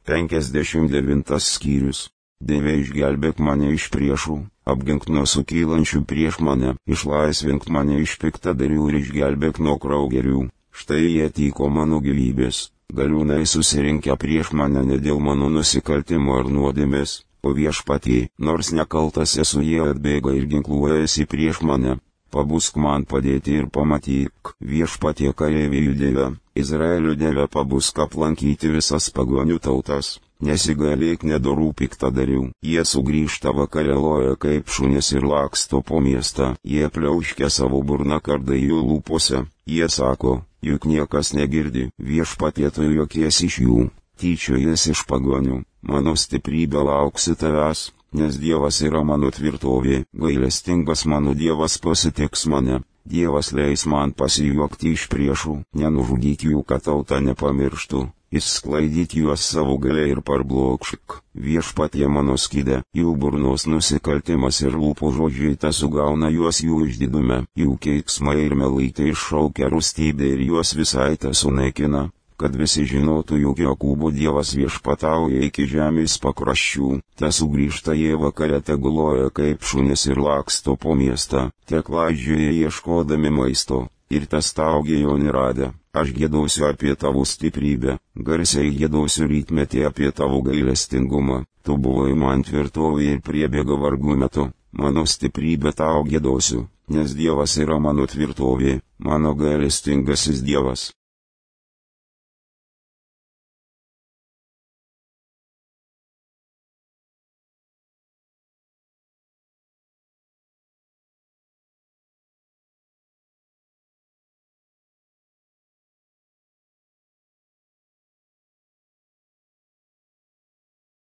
59 skyrius. Dieve, išgelbėk mane iš priešų, apgink nuo sukylančių prieš mane, išlaisvink mane iš piktadarių ir išgelbėk nuo kraugerių. Štai jie tyko mano gyvybės, galiūnai susirinkę prieš mane ne dėl mano nusikaltimo ar nuodėmės, o Viešpatie, nors nekaltas esu, jie atbėga ir ginkluojasi prieš mane. Pabusk man padėti ir pamatyk, Viešpatie kareivių Dieve, Izraelio Dieve, pabusk aplankyti visas pagonių tautas, nesigailėk nedorų piktadarių. Jie sugrįžta vakare, loja kaip šunis ir laksto po miestą, jie pliauškia savo burną kardai jų lūpose, jie sako, juk niekas negirdi, Viešpatie, tu juokies iš jų, tyčiojies iš pagonių, mano stiprybė lauksi tavęs. Nes Dievas yra mano tvirtovė, gailestingas mano Dievas pasitiks mane, Dievas leis man pasijuokti iš priešų, nenužudyk jų, kad tauta nepamirštų, išsklaidyk juos savo galia ir parblokšk, Viešpatie mano skyde, jų burnos nusikaltimas ir lūpų žodžiai ta sugauna juos jų išdidume, jų keiksmai ir melaitai iššaukia rūstybę ir juos visai ta sunaikina. Kad visi žinotų, jog Jokūbo Dievas viešpatauja iki žemės pakraščių, te sugrįžta jie vakare, te guloja kaip šunis ir laksto po miestą, te klaidžioja ieškodami maisto, ir te staugia jo neradę. Aš giedosiu apie tavo stiprybę, garsiai giedosiu rytmetį apie tavo gailestingumą, tu buvai man tvirtovė ir priebėga vargų metu, mano stiprybę tau giedosiu, nes Dievas yra mano tvirtovė, mano gailestingasis Dievas.